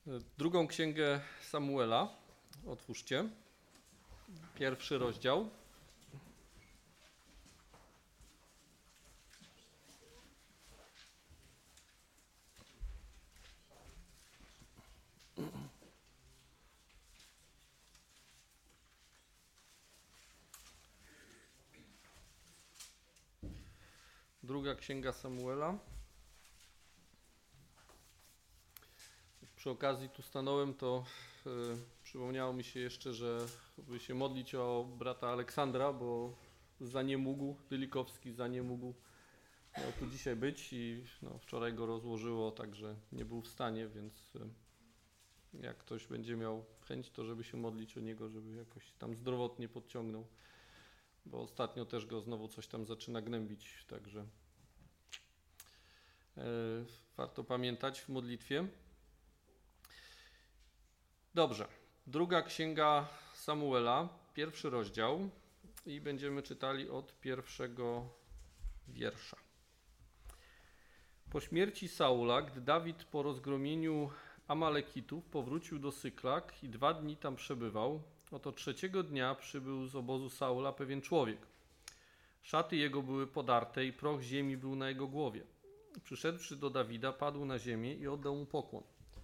Drugą księgę Samuela, otwórzcie, 1 rozdział. Druga księga Samuela. Przy okazji tu stanąłem, to przypomniało mi się jeszcze, że by się modlić o brata Aleksandra, bo zaniemógł, Dylikowski zaniemógł, miał tu dzisiaj być i wczoraj go rozłożyło, także nie był w stanie, więc jak ktoś będzie miał chęć, to żeby się modlić o niego, żeby jakoś tam zdrowotnie podciągnął, bo ostatnio też go znowu coś tam zaczyna gnębić, także warto pamiętać w modlitwie. Dobrze, druga księga Samuela, 1 rozdział i będziemy czytali od 1 wiersza. Po śmierci Saula, gdy Dawid po rozgromieniu Amalekitów powrócił do Syklak i 2 dni tam przebywał, oto 3 dnia przybył z obozu Saula pewien człowiek. Szaty jego były podarte i proch ziemi był na jego głowie. Przyszedłszy do Dawida, padł na ziemię i oddał mu pokłon.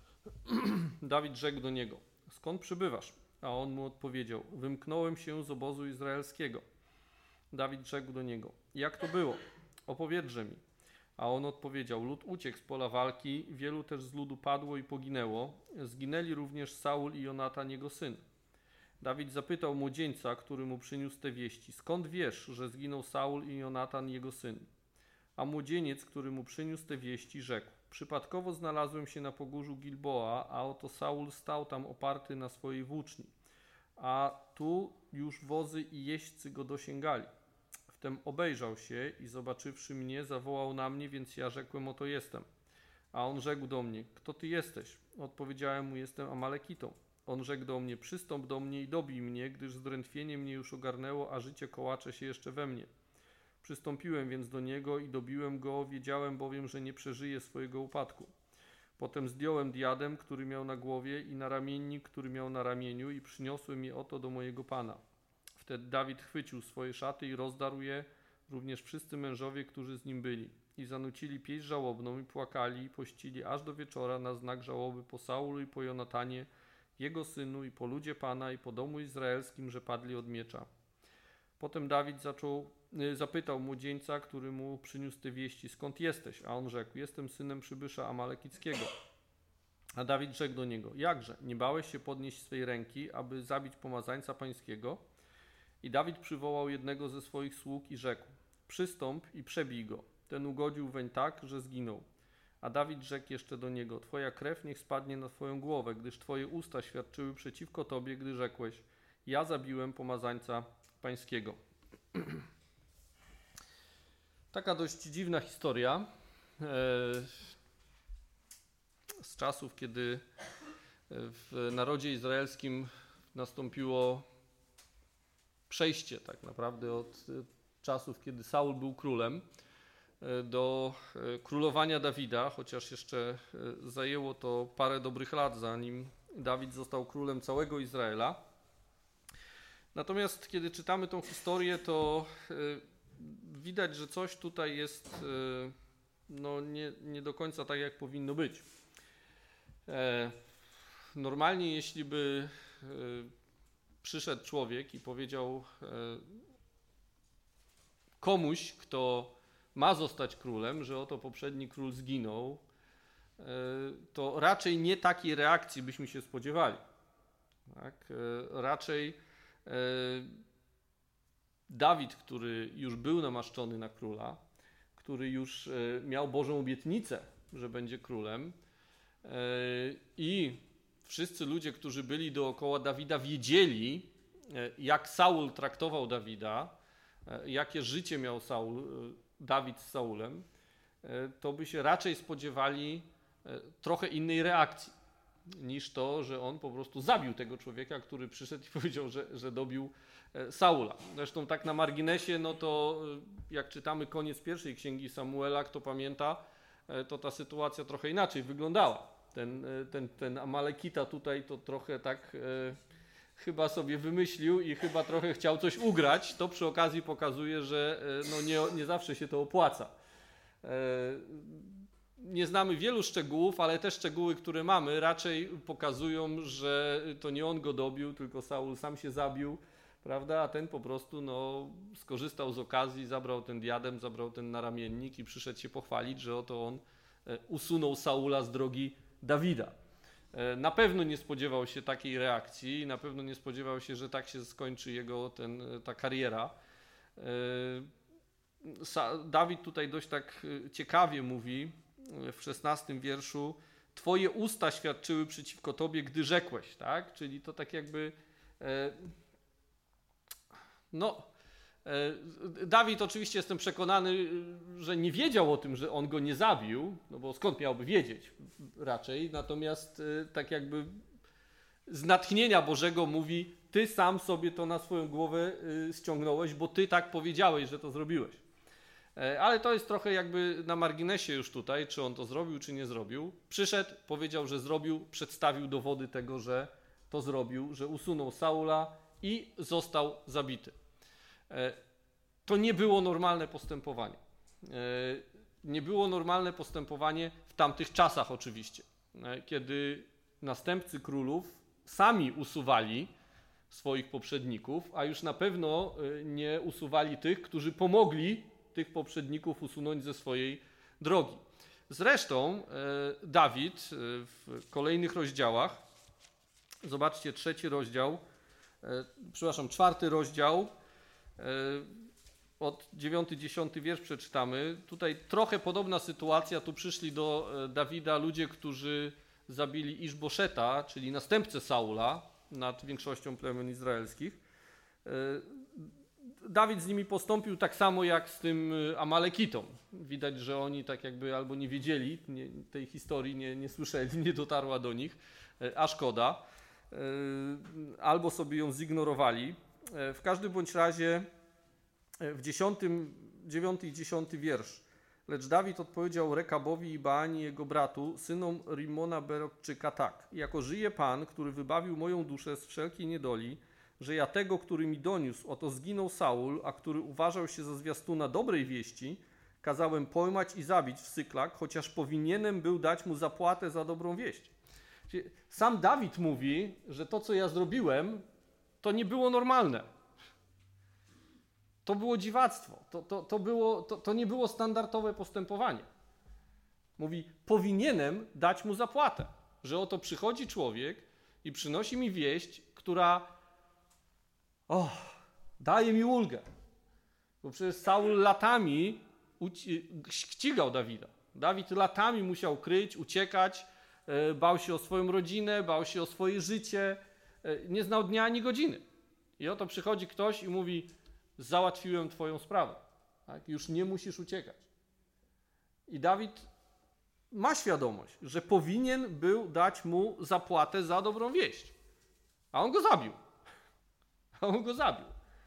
Dawid rzekł do niego: skąd przybywasz? A on mu odpowiedział: wymknąłem się z obozu izraelskiego. Dawid rzekł do niego: jak to było? Opowiedz mi. A on odpowiedział: lud uciekł z pola walki, wielu też z ludu padło i poginęło. Zginęli również Saul i Jonatan jego syn. Dawid zapytał młodzieńca, który mu przyniósł te wieści: skąd wiesz, że zginął Saul i Jonatan jego syn? A młodzieniec, który mu przyniósł te wieści, rzekł: przypadkowo znalazłem się na pogórzu Gilboa, a oto Saul stał tam oparty na swojej włóczni, a tu już wozy i jeźdźcy go dosięgali. Wtem obejrzał się i zobaczywszy mnie, zawołał na mnie, więc ja rzekłem: oto jestem. A on rzekł do mnie: kto ty jesteś? Odpowiedziałem mu: jestem Amalekitą. On rzekł do mnie: przystąp do mnie i dobij mnie, gdyż zdrętwienie mnie już ogarnęło, a życie kołacze się jeszcze we mnie. Przystąpiłem więc do niego i dobiłem go, wiedziałem bowiem, że nie przeżyje swojego upadku. Potem zdjąłem diadem, który miał na głowie, i naramiennik, który miał na ramieniu, i przyniosłem je oto do mojego pana. Wtedy Dawid chwycił swoje szaty i rozdarł je, również wszyscy mężowie, którzy z nim byli. I zanucili pieśń żałobną i płakali i pościli aż do wieczora na znak żałoby po Saulu i po Jonatanie, jego synu, i po ludzie Pana, i po domu izraelskim, że padli od miecza. Potem Dawid zapytał młodzieńca, który mu przyniósł te wieści: skąd jesteś? A on rzekł: jestem synem przybysza amalekickiego. A Dawid rzekł do niego: jakże, nie bałeś się podnieść swej ręki, aby zabić pomazańca pańskiego? I Dawid przywołał jednego ze swoich sług i rzekł: przystąp i przebij go. Ten ugodził weń tak, że zginął. A Dawid rzekł jeszcze do niego: twoja krew niech spadnie na twoją głowę, gdyż twoje usta świadczyły przeciwko tobie, gdy rzekłeś: ja zabiłem pomazańca pańskiego. Taka dość dziwna historia z czasów, kiedy w narodzie izraelskim nastąpiło przejście tak naprawdę od czasów, kiedy Saul był królem, do królowania Dawida, chociaż jeszcze zajęło to parę dobrych lat, zanim Dawid został królem całego Izraela. Natomiast kiedy czytamy tą historię, to widać, że coś tutaj jest nie do końca tak, jak powinno być. Normalnie, jeśli by przyszedł człowiek i powiedział komuś, kto ma zostać królem, że oto poprzedni król zginął, to raczej nie takiej reakcji byśmy się spodziewali. Tak? Raczej Dawid, który już był namaszczony na króla, który już miał Bożą obietnicę, że będzie królem, i wszyscy ludzie, którzy byli dookoła Dawida, wiedzieli, jak Saul traktował Dawida, jakie życie miał Dawid z Saulem, to by się raczej spodziewali trochę innej reakcji niż to, że on po prostu zabił tego człowieka, który przyszedł i powiedział, że dobił Saula. Zresztą tak na marginesie, no to jak czytamy koniec pierwszej księgi Samuela, kto pamięta, to ta sytuacja trochę inaczej wyglądała. Ten Amalekita tutaj to trochę tak chyba sobie wymyślił i chyba trochę chciał coś ugrać. To przy okazji pokazuje, że no nie zawsze się to opłaca. Nie znamy wielu szczegółów, ale te szczegóły, które mamy, raczej pokazują, że to nie on go dobił, tylko Saul sam się zabił, prawda? A ten po prostu skorzystał z okazji, zabrał ten diadem, zabrał ten naramiennik i przyszedł się pochwalić, że oto on usunął Saula z drogi Dawida. Na pewno nie spodziewał się takiej reakcji, na pewno nie spodziewał się, że tak się skończy jego ta kariera. Dawid tutaj dość tak ciekawie mówi w 16 wierszu: Twoje usta świadczyły przeciwko Tobie, gdy rzekłeś, tak? Czyli to tak jakby Dawid oczywiście, jestem przekonany, że nie wiedział o tym, że on go nie zabił, no bo skąd miałby wiedzieć raczej, natomiast tak jakby z natchnienia Bożego mówi: ty sam sobie to na swoją głowę ściągnąłeś, bo ty tak powiedziałeś, że to zrobiłeś. Ale to jest trochę jakby na marginesie już tutaj, czy on to zrobił, czy nie zrobił. Przyszedł, powiedział, że zrobił, przedstawił dowody tego, że to zrobił, że usunął Saula i został zabity. To nie było normalne postępowanie. Nie było normalne postępowanie w tamtych czasach oczywiście, kiedy następcy królów sami usuwali swoich poprzedników, a już na pewno nie usuwali tych, którzy pomogli tych poprzedników usunąć ze swojej drogi. Zresztą Dawid w kolejnych rozdziałach, zobaczcie, 4 rozdział, od 9-10 wiersz przeczytamy. Tutaj trochę podobna sytuacja, tu przyszli do Dawida ludzie, którzy zabili Iszboszeta, czyli następcę Saula nad większością plemion izraelskich. Dawid z nimi postąpił tak samo jak z tym Amalekitą. Widać, że oni tak jakby albo nie wiedzieli, tej historii nie słyszeli, nie dotarła do nich, a szkoda. Albo sobie ją zignorowali. W każdym bądź razie w 9 i 10 wiersz. Lecz Dawid odpowiedział Rekabowi i Baani jego bratu, synom Rimona Berodczyka, tak: jako żyje Pan, który wybawił moją duszę z wszelkiej niedoli, że ja tego, który mi doniósł, oto zginął Saul, a który uważał się za zwiastuna dobrej wieści, kazałem pojmać i zabić w Syklak, chociaż powinienem był dać mu zapłatę za dobrą wieść. Sam Dawid mówi, że to, co ja zrobiłem, to nie było normalne. To było dziwactwo. To nie było standardowe postępowanie. Mówi, powinienem dać mu zapłatę, że oto przychodzi człowiek i przynosi mi wieść, która daje mi ulgę. Bo przecież Saul latami ścigał Dawida. Dawid latami musiał kryć, uciekać, bał się o swoją rodzinę, bał się o swoje życie, nie znał dnia ani godziny. I oto przychodzi ktoś i mówi: załatwiłem twoją sprawę, tak? Już nie musisz uciekać. I Dawid ma świadomość, że powinien był dać mu zapłatę za dobrą wieść. A on go zabił.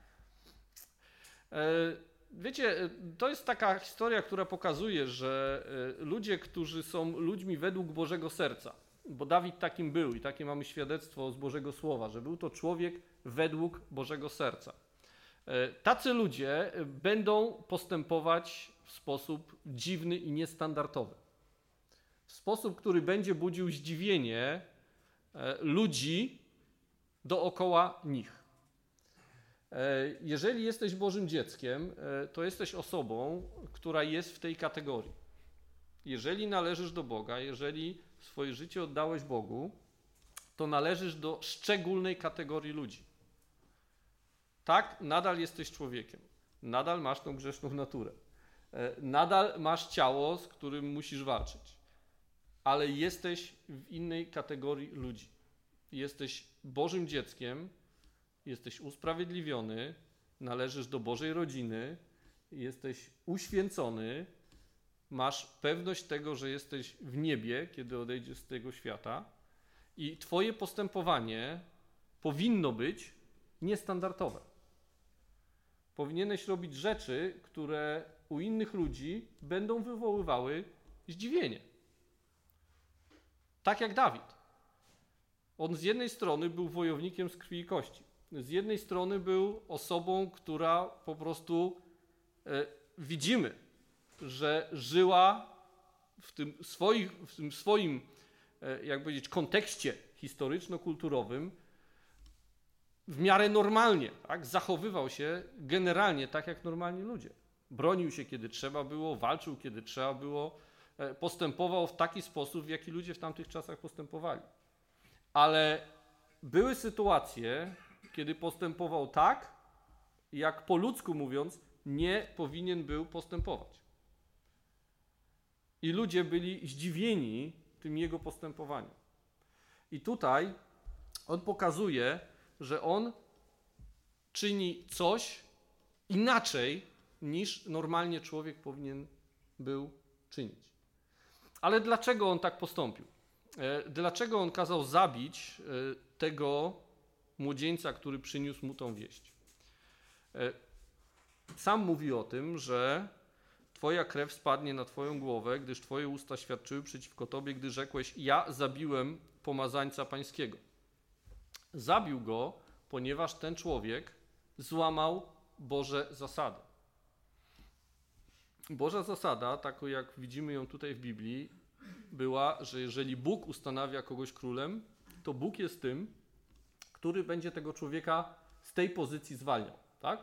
Wiecie, to jest taka historia, która pokazuje, że ludzie, którzy są ludźmi według Bożego serca, bo Dawid takim był i takie mamy świadectwo z Bożego Słowa, że był to człowiek według Bożego serca. Tacy ludzie będą postępować w sposób dziwny i niestandardowy. W sposób, który będzie budził zdziwienie ludzi dookoła nich. Jeżeli jesteś Bożym dzieckiem, to jesteś osobą, która jest w tej kategorii. Jeżeli należysz do Boga, jeżeli swoje życie oddałeś Bogu, to należysz do szczególnej kategorii ludzi. Tak, nadal jesteś człowiekiem. Nadal masz tą grzeszną naturę. Nadal masz ciało, z którym musisz walczyć. Ale jesteś w innej kategorii ludzi. Jesteś Bożym dzieckiem, jesteś usprawiedliwiony, należysz do Bożej rodziny, jesteś uświęcony, masz pewność tego, że jesteś w niebie, kiedy odejdziesz z tego świata i twoje postępowanie powinno być niestandardowe. Powinieneś robić rzeczy, które u innych ludzi będą wywoływały zdziwienie. Tak jak Dawid. On z jednej strony był wojownikiem z krwi i kości. Z jednej strony był osobą, która po prostu widzimy, że żyła w tym swoim, jak powiedzieć, kontekście historyczno-kulturowym w miarę normalnie, tak? Zachowywał się generalnie tak jak normalni ludzie. Bronił się, kiedy trzeba było, walczył, kiedy trzeba było, postępował w taki sposób, w jaki ludzie w tamtych czasach postępowali. Ale były sytuacje, kiedy postępował tak, jak po ludzku mówiąc, nie powinien był postępować. I ludzie byli zdziwieni tym jego postępowaniem. I tutaj on pokazuje, że on czyni coś inaczej, niż normalnie człowiek powinien był czynić. Ale dlaczego on tak postąpił? Dlaczego on kazał zabić tego młodzieńca, który przyniósł mu tą wieść? Sam mówi o tym, że Twoja krew spadnie na Twoją głowę, gdyż Twoje usta świadczyły przeciwko Tobie, gdy rzekłeś: ja zabiłem pomazańca pańskiego. Zabił go, ponieważ ten człowiek złamał Boże zasady. Boża zasada, taką jak widzimy ją tutaj w Biblii, była, że jeżeli Bóg ustanawia kogoś królem, to Bóg jest tym, który będzie tego człowieka z tej pozycji zwalniał. Tak?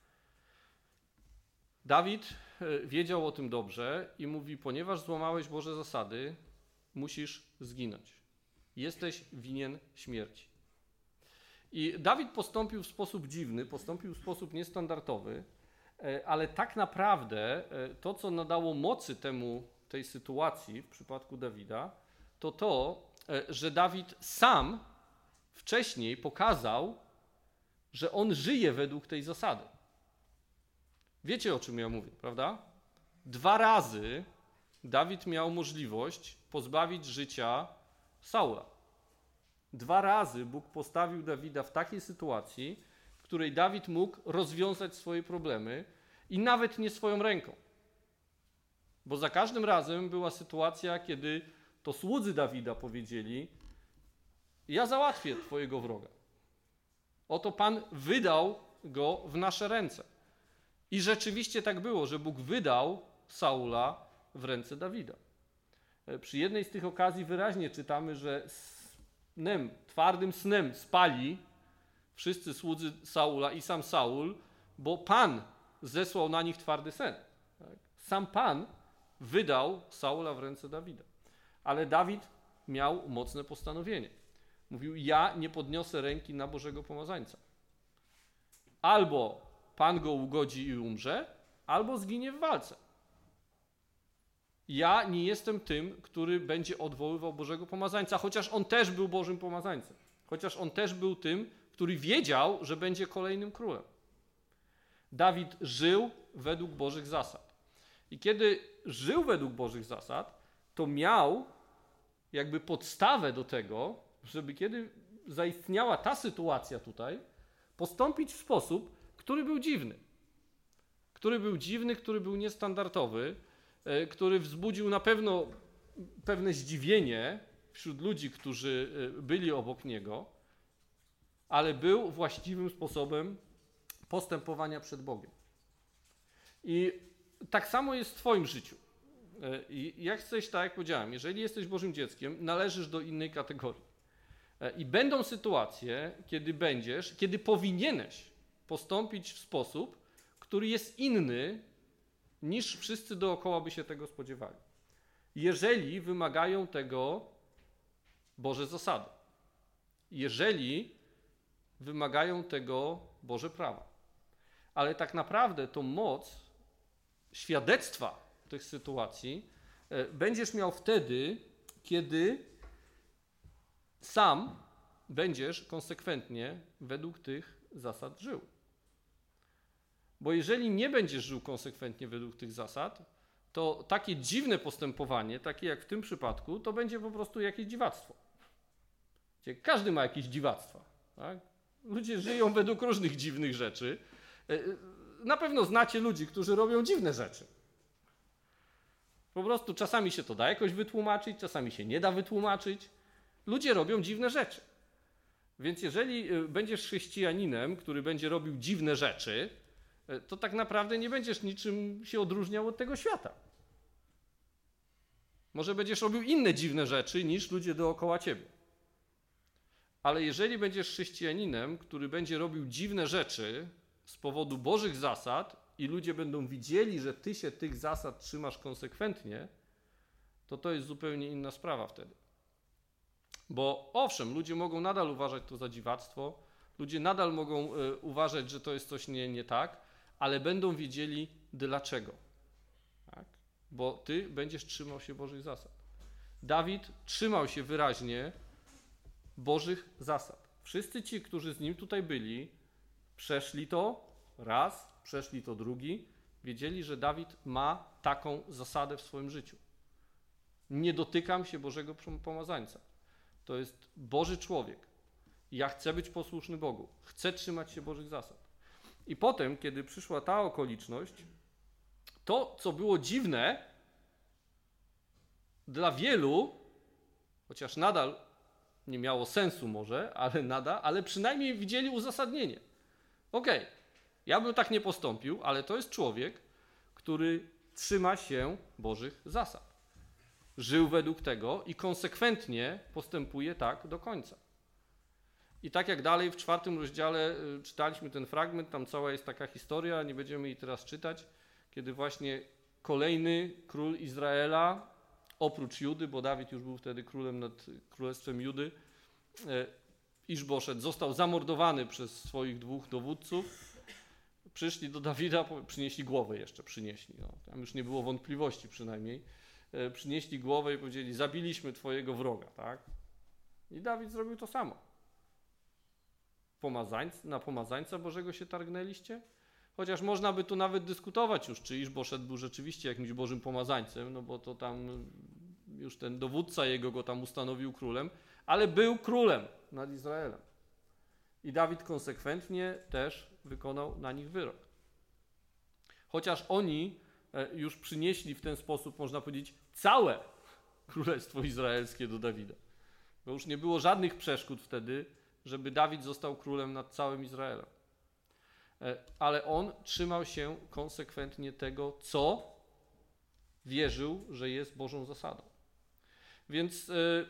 Dawid wiedział o tym dobrze i mówi: ponieważ złamałeś Boże zasady, musisz zginąć. Jesteś winien śmierci. I Dawid postąpił w sposób dziwny, postąpił w sposób niestandardowy, ale tak naprawdę to, co nadało mocy tej sytuacji w przypadku Dawida, to, że Dawid sam wcześniej pokazał, że on żyje według tej zasady. Wiecie, o czym ja mówię, prawda? 2 razy Dawid miał możliwość pozbawić życia Saula. 2 razy Bóg postawił Dawida w takiej sytuacji, w której Dawid mógł rozwiązać swoje problemy i nawet nie swoją ręką. Bo za każdym razem była sytuacja, kiedy to słudzy Dawida powiedzieli: ja załatwię twojego wroga. Oto Pan wydał go w nasze ręce. I rzeczywiście tak było, że Bóg wydał Saula w ręce Dawida. Przy jednej z tych okazji wyraźnie czytamy, że twardym snem spali wszyscy słudzy Saula i sam Saul, bo Pan zesłał na nich twardy sen. Tak? Sam Pan wydał Saula w ręce Dawida. Ale Dawid miał mocne postanowienie. Mówił: ja nie podniosę ręki na Bożego pomazańca. Albo Pan go ugodzi i umrze, albo zginie w walce. Ja nie jestem tym, który będzie odwoływał Bożego pomazańca, chociaż on też był Bożym pomazańcem. Chociaż on też był tym, który wiedział, że będzie kolejnym królem. Dawid żył według Bożych zasad. I kiedy żył według Bożych zasad, to miał jakby podstawę do tego, żeby kiedy zaistniała ta sytuacja tutaj, postąpić w sposób, który był dziwny. Który był niestandardowy, który wzbudził na pewno pewne zdziwienie wśród ludzi, którzy byli obok niego, ale był właściwym sposobem postępowania przed Bogiem. I tak samo jest w Twoim życiu. I jak chcesz, tak jak powiedziałem, jeżeli jesteś Bożym dzieckiem, należysz do innej kategorii. I będą sytuacje, kiedy powinieneś postąpić w sposób, który jest inny, niż wszyscy dookoła by się tego spodziewali. Jeżeli wymagają tego Boże zasady. Jeżeli wymagają tego Boże prawa. Ale tak naprawdę tą moc świadectwa tych sytuacji będziesz miał wtedy, kiedy sam będziesz konsekwentnie według tych zasad żył. Bo jeżeli nie będziesz żył konsekwentnie według tych zasad, to takie dziwne postępowanie, takie jak w tym przypadku, to będzie po prostu jakieś dziwactwo. Każdy ma jakieś dziwactwa. Tak? Ludzie żyją według różnych dziwnych rzeczy. Na pewno znacie ludzi, którzy robią dziwne rzeczy. Po prostu czasami się to da jakoś wytłumaczyć, czasami się nie da wytłumaczyć. Ludzie robią dziwne rzeczy. Więc jeżeli będziesz chrześcijaninem, który będzie robił dziwne rzeczy, to tak naprawdę nie będziesz niczym się odróżniał od tego świata. Może będziesz robił inne dziwne rzeczy niż ludzie dookoła ciebie. Ale jeżeli będziesz chrześcijaninem, który będzie robił dziwne rzeczy z powodu Bożych zasad i ludzie będą widzieli, że ty się tych zasad trzymasz konsekwentnie, to jest zupełnie inna sprawa wtedy. Bo owszem, ludzie mogą nadal uważać to za dziwactwo, ludzie nadal mogą uważać, że to jest coś nie tak, ale będą wiedzieli dlaczego. Tak? Bo ty będziesz trzymał się Bożych zasad. Dawid trzymał się wyraźnie Bożych zasad. Wszyscy ci, którzy z nim tutaj byli, przeszli to raz, przeszli to drugi, wiedzieli, że Dawid ma taką zasadę w swoim życiu. Nie dotykam się Bożego pomazańca. To jest Boży człowiek. Ja chcę być posłuszny Bogu. Chcę trzymać się Bożych zasad. I potem, kiedy przyszła ta okoliczność, to, co było dziwne dla wielu, chociaż nadal nie miało sensu może, ale przynajmniej widzieli uzasadnienie. Okej, ja bym tak nie postąpił, ale to jest człowiek, który trzyma się Bożych zasad. Żył według tego i konsekwentnie postępuje tak do końca. I tak jak dalej w 4 rozdziale czytaliśmy ten fragment, tam cała jest taka historia, nie będziemy jej teraz czytać, kiedy właśnie kolejny król Izraela, oprócz Judy, bo Dawid już był wtedy królem nad królestwem Judy, Iszboszet został zamordowany przez swoich 2 dowódców. Przyszli do Dawida, przynieśli głowę jeszcze, tam już nie było wątpliwości przynajmniej. Przynieśli głowę i powiedzieli, zabiliśmy twojego wroga, tak? I Dawid zrobił to samo. Na pomazańca Bożego się targnęliście? Chociaż można by tu nawet dyskutować już, czy Iszboszet był rzeczywiście jakimś Bożym pomazańcem, no bo to tam już ten dowódca jego go tam ustanowił królem, ale był królem nad Izraelem. I Dawid konsekwentnie też wykonał na nich wyrok. Chociaż oni już przynieśli w ten sposób, można powiedzieć, całe królestwo izraelskie do Dawida. Bo już nie było żadnych przeszkód wtedy, żeby Dawid został królem nad całym Izraelem. Ale on trzymał się konsekwentnie tego, co wierzył, że jest Bożą zasadą. Więc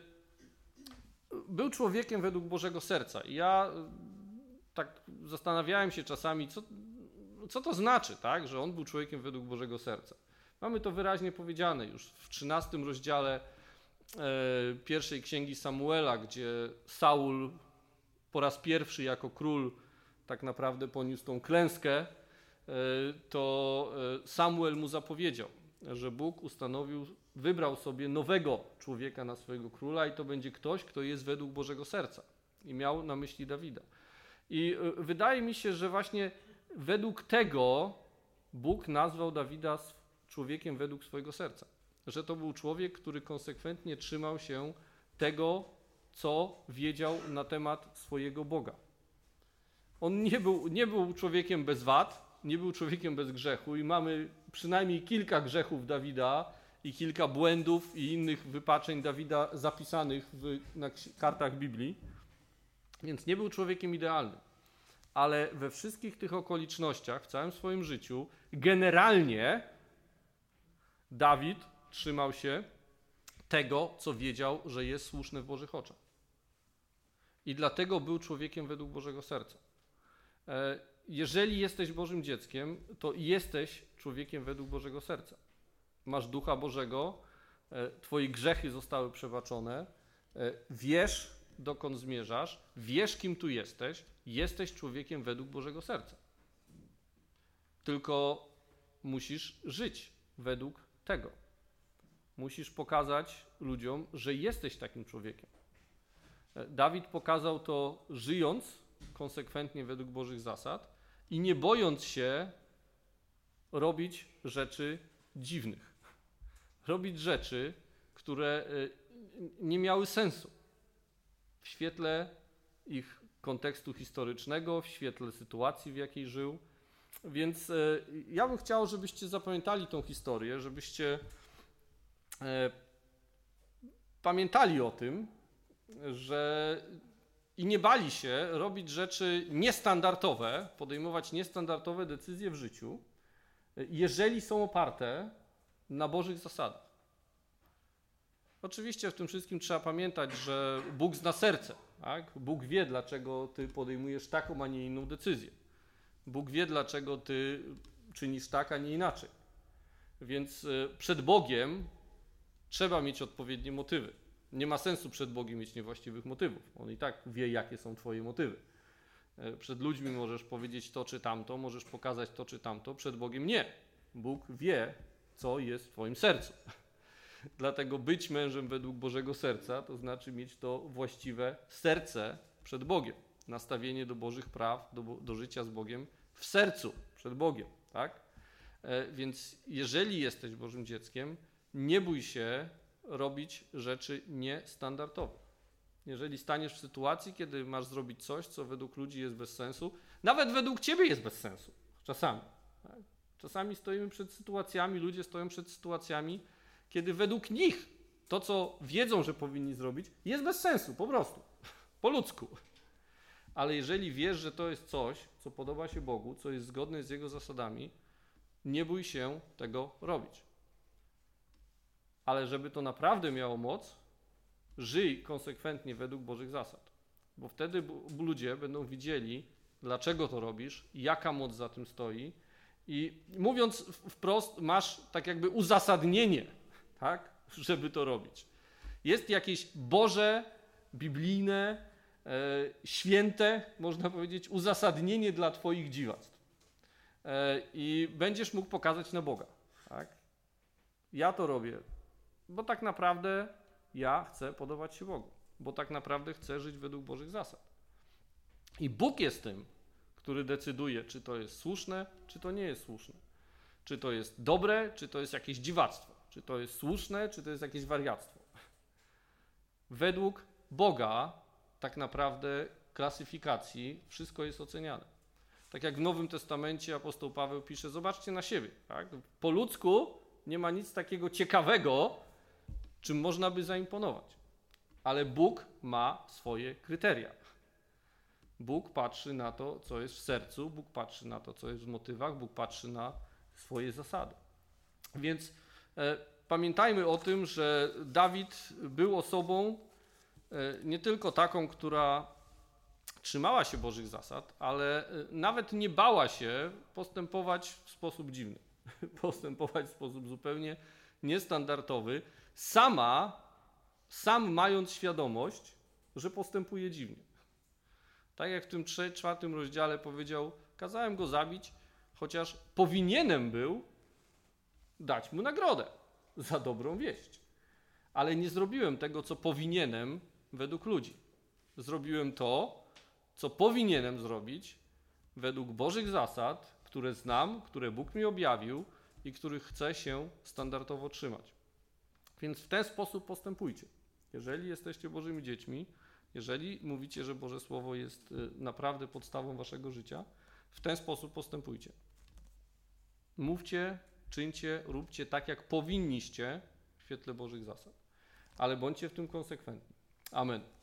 był człowiekiem według Bożego serca. I ja tak zastanawiałem się czasami, co to znaczy, tak, że on był człowiekiem według Bożego serca. Mamy to wyraźnie powiedziane już w 13 rozdziale pierwszej księgi Samuela, gdzie Saul po raz pierwszy jako król tak naprawdę poniósł tą klęskę, to Samuel mu zapowiedział, że Bóg wybrał sobie nowego człowieka na swojego króla i to będzie ktoś, kto jest według Bożego serca. I miał na myśli Dawida. I wydaje mi się, że właśnie według tego Bóg nazwał Dawida człowiekiem według swojego serca. Że to był człowiek, który konsekwentnie trzymał się tego, co wiedział na temat swojego Boga. On nie był człowiekiem bez wad, nie był człowiekiem bez grzechu i mamy przynajmniej kilka grzechów Dawida i kilka błędów i innych wypaczeń Dawida zapisanych na kartach Biblii, więc nie był człowiekiem idealnym. Ale we wszystkich tych okolicznościach, w całym swoim życiu, generalnie Dawid trzymał się tego, co wiedział, że jest słuszne w Bożych oczach. I dlatego był człowiekiem według Bożego serca. Jeżeli jesteś Bożym dzieckiem, to jesteś człowiekiem według Bożego serca. Masz Ducha Bożego, twoje grzechy zostały przebaczone, wiesz, dokąd zmierzasz, wiesz, kim tu jesteś człowiekiem według Bożego serca. Tylko musisz żyć według tego. Musisz pokazać ludziom, że jesteś takim człowiekiem. Dawid pokazał to żyjąc konsekwentnie według Bożych zasad i nie bojąc się robić rzeczy dziwnych. Robić rzeczy, które nie miały sensu w świetle ich kontekstu historycznego, w świetle sytuacji, w jakiej żył. Więc ja bym chciał, żebyście zapamiętali tą historię, żebyście pamiętali o tym, że i nie bali się robić rzeczy niestandardowe, podejmować niestandardowe decyzje w życiu, jeżeli są oparte na Bożych zasadach. Oczywiście w tym wszystkim trzeba pamiętać, że Bóg zna serce. Tak? Bóg wie, dlaczego ty podejmujesz taką, a nie inną decyzję. Bóg wie, dlaczego ty czynisz tak, a nie inaczej. Więc przed Bogiem trzeba mieć odpowiednie motywy. Nie ma sensu przed Bogiem mieć niewłaściwych motywów. On i tak wie, jakie są twoje motywy. Przed ludźmi możesz powiedzieć to czy tamto, możesz pokazać to czy tamto, przed Bogiem nie. Bóg wie, co jest w twoim sercu. Dlatego być mężem według Bożego serca to znaczy mieć to właściwe serce przed Bogiem. Nastawienie do Bożych praw, do życia z Bogiem w sercu przed Bogiem. Tak? Więc jeżeli jesteś Bożym dzieckiem, nie bój się robić rzeczy niestandardowych. Jeżeli staniesz w sytuacji, kiedy masz zrobić coś, co według ludzi jest bez sensu, nawet według ciebie jest bez sensu. Czasami. Tak? Czasami stoimy przed sytuacjami, ludzie stoją przed sytuacjami, kiedy według nich to, co wiedzą, że powinni zrobić, jest bez sensu, po prostu, po ludzku. Ale jeżeli wiesz, że to jest coś, co podoba się Bogu, co jest zgodne z Jego zasadami, nie bój się tego robić. Ale żeby to naprawdę miało moc, żyj konsekwentnie według Bożych zasad. Bo wtedy ludzie będą widzieli, dlaczego to robisz, jaka moc za tym stoi. I mówiąc wprost, masz tak jakby uzasadnienie, tak, żeby to robić. Jest jakieś Boże, biblijne, święte, można powiedzieć, uzasadnienie dla twoich dziwactw. I będziesz mógł pokazać na Boga. Tak? Ja to robię, bo tak naprawdę ja chcę podobać się Bogu, bo tak naprawdę chcę żyć według Bożych zasad. I Bóg jest tym, który decyduje, czy to jest słuszne, czy to nie jest słuszne. Czy to jest dobre, czy to jest jakieś dziwactwo. Czy to jest słuszne, czy to jest jakieś wariactwo. Według Boga tak naprawdę klasyfikacji wszystko jest oceniane. Tak jak w Nowym Testamencie apostoł Paweł pisze, zobaczcie na siebie. Tak? Po ludzku nie ma nic takiego ciekawego, czym można by zaimponować. Ale Bóg ma swoje kryteria. Bóg patrzy na to, co jest w sercu, Bóg patrzy na to, co jest w motywach, Bóg patrzy na swoje zasady. Więc pamiętajmy o tym, że Dawid był osobą nie tylko taką, która trzymała się Bożych zasad, ale nawet nie bała się postępować w sposób dziwny, postępować w sposób zupełnie niestandardowy, sam mając świadomość, że postępuje dziwnie. Tak jak w tym 4 rozdziale powiedział, kazałem go zabić, chociaż powinienem był dać mu nagrodę za dobrą wieść. Ale nie zrobiłem tego, co powinienem według ludzi. Zrobiłem to, co powinienem zrobić według Bożych zasad, które znam, które Bóg mi objawił i których chcę się standardowo trzymać. Więc w ten sposób postępujcie. Jeżeli jesteście Bożymi dziećmi, jeżeli mówicie, że Boże Słowo jest naprawdę podstawą waszego życia, w ten sposób postępujcie. Mówcie, czyńcie, róbcie tak, jak powinniście w świetle Bożych zasad. Ale bądźcie w tym konsekwentni. Amen.